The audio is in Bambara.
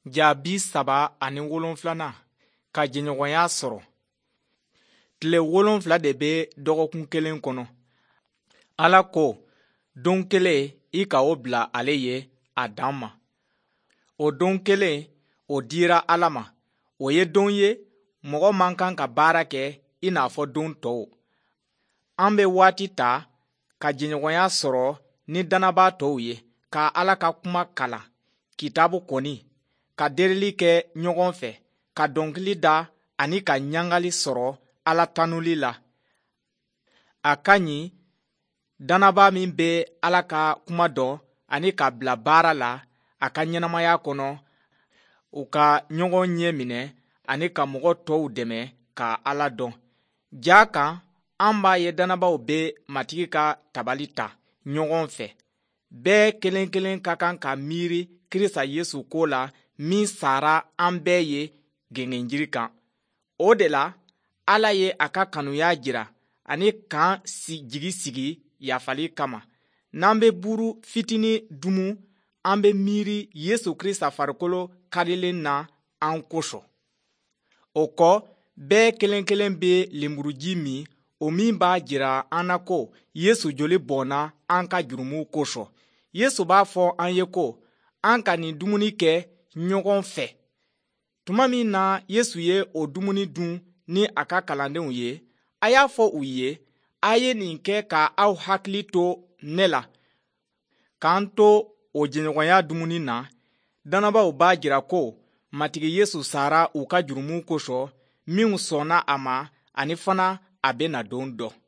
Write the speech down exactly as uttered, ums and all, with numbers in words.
Jaabi saba ani wolonfilana ka jɛɲɔgɔnya sɔrɔ. Tile wolonfila de bɛ dɔgɔkun kelen kɔnɔ. Ala ko don kelen i ka o bila ale ye a dan ma. O don kelen o dira Ala ma. O ye don ye mɔgɔ man kan ka baara kɛ i n'a fɔ don tɔw. An bɛ waati ta ka jɛɲɔgɔnya sɔrɔ ni dannabaa tɔw ye, ka Ala ka kuma kalan, kitabu kɔni, ka delili kɛ ɲɔgɔn fɛ, ka dɔnkili da ani ka ɲangali sɔrɔ Ala tanuli la. A ka ɲi dannabaa min bɛ Ala ka kuma dɔn ani ka bila baara la a ka ɲɛnamaya kɔnɔ, u ka ɲɔgɔn ɲɛ minɛ ani ka mɔgɔ tɔw dɛmɛ ka Ala dɔn. Ja kan an b'a ye dannabaaw bɛ matigi ka tabali ta ɲɔgɔn fɛ. Bɛɛ kelen kelen ka kan ka miiri Kirista Yesu ko la min sara an bɛɛ ye gɛngɛnjiri kan. O de la Ala ye a ka kanuya jira ani k'an jigi sigi yafali kama. N'an bɛ buru fitinin dumu, an bɛ miiri Yesu Kirista farikolo karilen na an kosɔn. O kɔ bɛɛ kelen kelen bɛ lenburuji min, o min b'a jira an na ko Yesu joli bɔnna an ka jurumuw kosɔn. Yesu b'a fɔ an ye ko an ka nin dumuni kɛ ɲɔgɔn fɛ. Tuma min na Yesu ye o dumuni dun ni a ka kalandenw ye, a y'a fɔ u ye, a ye nin kɛ ka aw hakili to ne la. K'an to o jɛɲɔgɔnya dumuni na, dannabaaw b'a jira ko matigi Yesu sara u ka jurumuw kosɔn, minw sɔnna a ma ani fana a bɛna don dɔ.